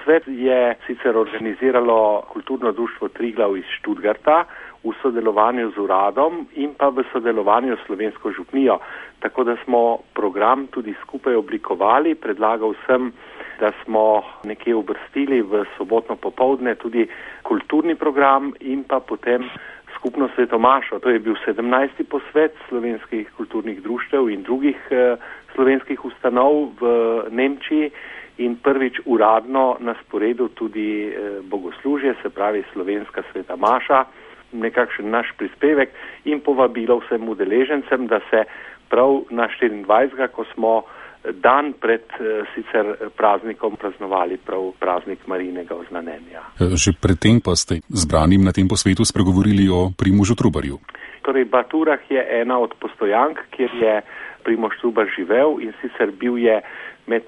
posvet je sicer organiziralo kulturno društvo Triglav iz Stuttgarta v sodelovanju z uradom in pa v sodelovanju s Slovensko župnijo. Tako da smo program tudi skupaj oblikovali. Predlagal sem, da smo nekje uvrstili v sobotno popoldne tudi kulturni program in pa potem skupno svetomašo. To je bil 17. posvet slovenskih kulturnih društev in drugih slovenskih ustanov v Nemčiji in prvič uradno na sporedu tudi bogoslužje, se pravi slovenska sveta maša, nekakšen naš prispevek in povabilo vsem udeležencem, da se prav na 24. ko smo dan pred sicer praznikom praznovali prav praznik Marijinega oznanjenja. Že predtem pa ste zbranim na tem posvetu spregovorili o Primožu Trubarju. Torej, Baturah je ena od postojank, kjer je Primož Trubar živel in sicer bil je med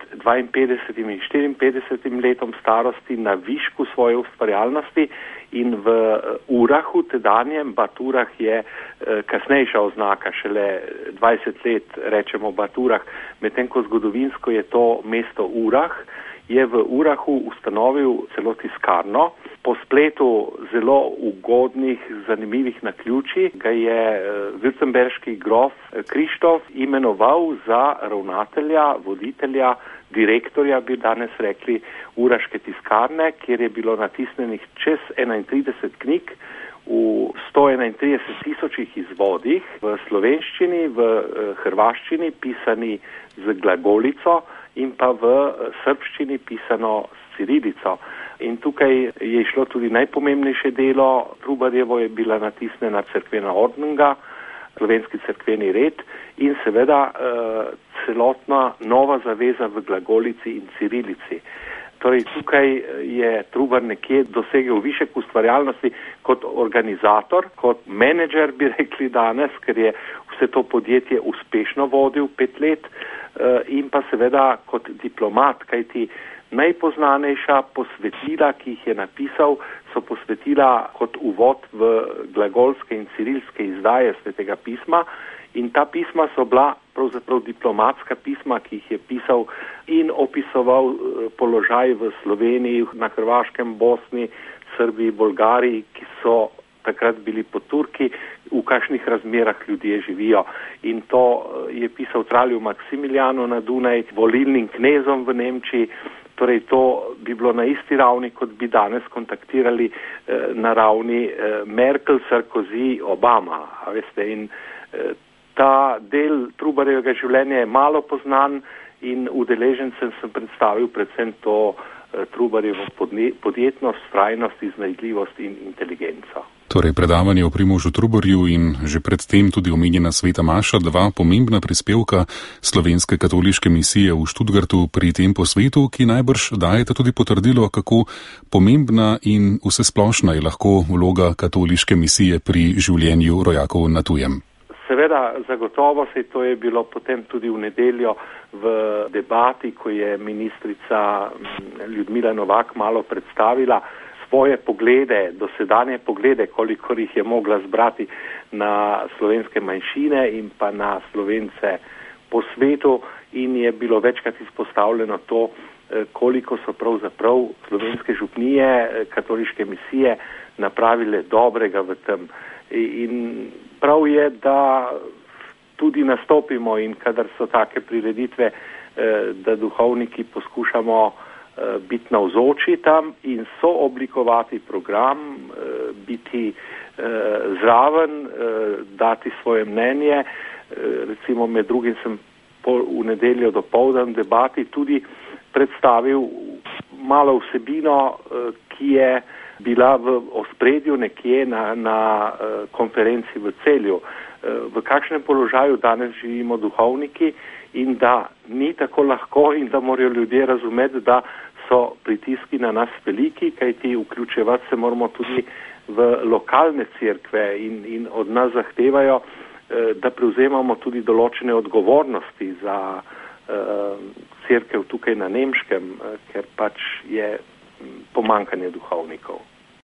52 in 54 letom starosti na višku svoje ustvarjalnosti in v Urahu, tedanjem Baturah je kasnejša oznaka, šele 20 let rečemo Baturah, medtem ko zgodovinsko je to mesto Urah, je v Urahu ustanovil celo tiskarno. Po spletu zelo ugodnih, zanimivih naključij ga je württemberški grof Krištof imenoval za ravnatelja, voditelja, direktorja, bi danes rekli, uraške tiskarne, kjer je bilo natisnenih čez 31 knjig v 131 tisočih izvodih v slovenščini, v hrvaščini, pisani z glagolico in pa v srbščini pisano s cirilico. In tukaj je išlo tudi najpomembnejše delo. Trubarjevo je bila natisnjena cerkvena ordnunga, slovenski cerkveni red in seveda celotna nova zaveza v glagolici in cirilici. Torej tukaj je Trubar nekje dosegel višek ustvarjalnosti kot organizator, kot menedžer, bi rekli danes, ker je vse to podjetje uspešno vodil 5 let in pa seveda kot diplomat, kajti najpoznanejša posvetila, ki jih je napisal, so posvetila kot uvod v glagolske in cirilske izdaje Svetega pisma in ta pisma so bila pravzaprav diplomatska pisma, ki jih je pisal in opisoval položaj v Sloveniji, na Hrvaškem, Bosni, Srbiji, Bolgariji, ki so takrat bili pod Turki, v kakšnih razmerah ljudje živijo. In to je pisal kralju Maksimiljanu na Dunaj, volilnim knezom v Nemčiji. Torej to bi bilo na isti ravni, kot bi danes kontaktirali na ravni Merkel, Sarkozy, Obama. A veste, in ta del Trubarjevega življenja je malo poznan in udeležencem sem predstavil predvsem to Trubarjevo podjetnost, vztrajnost, iznajdljivost in inteligenco. Torej predavanje o Primožu Trubarju in že predtem tudi omenjena sveta maša, 2 pomembna prispevka Slovenske katoliške misije v Stuttgartu pri tem posvetu, ki najbrž dajete tudi potrdilo, kako pomembna in vsesplošna je lahko vloga katoliške misije pri življenju rojakov na tujem. Seveda, zagotovo se to je bilo potem tudi v nedeljo v debati, ko je ministrica Ljudmila Novak malo predstavila svoje poglede, dosedanje poglede, kolikor jih je mogla zbrati na slovenske manjšine in pa na Slovence po svetu in je bilo večkrat izpostavljeno to, koliko so pravzaprav slovenske župnije, katoliške misije napravile dobrega v tem. In prav je, da tudi nastopimo in kadar so take prireditve, da duhovniki poskušamo biti navzoči tam in sooblikovati program, biti zraven, dati svoje mnenje. Recimo med drugim sem v nedeljo dopoldan debati tudi predstavil malo vsebino, ki je bila v ospredju nekje na konferenci v Celju. V kakšnem položaju danes živimo duhovniki in da ni tako lahko in da morajo ljudje razumeti, da so pritiski na nas veliki, kajti vključevati se moramo tudi v lokalne cerkve in od nas zahtevajo, da prevzemamo tudi določene odgovornosti za cerkev tukaj na Nemškem, ker pač je pomanjkanje duhovnikov.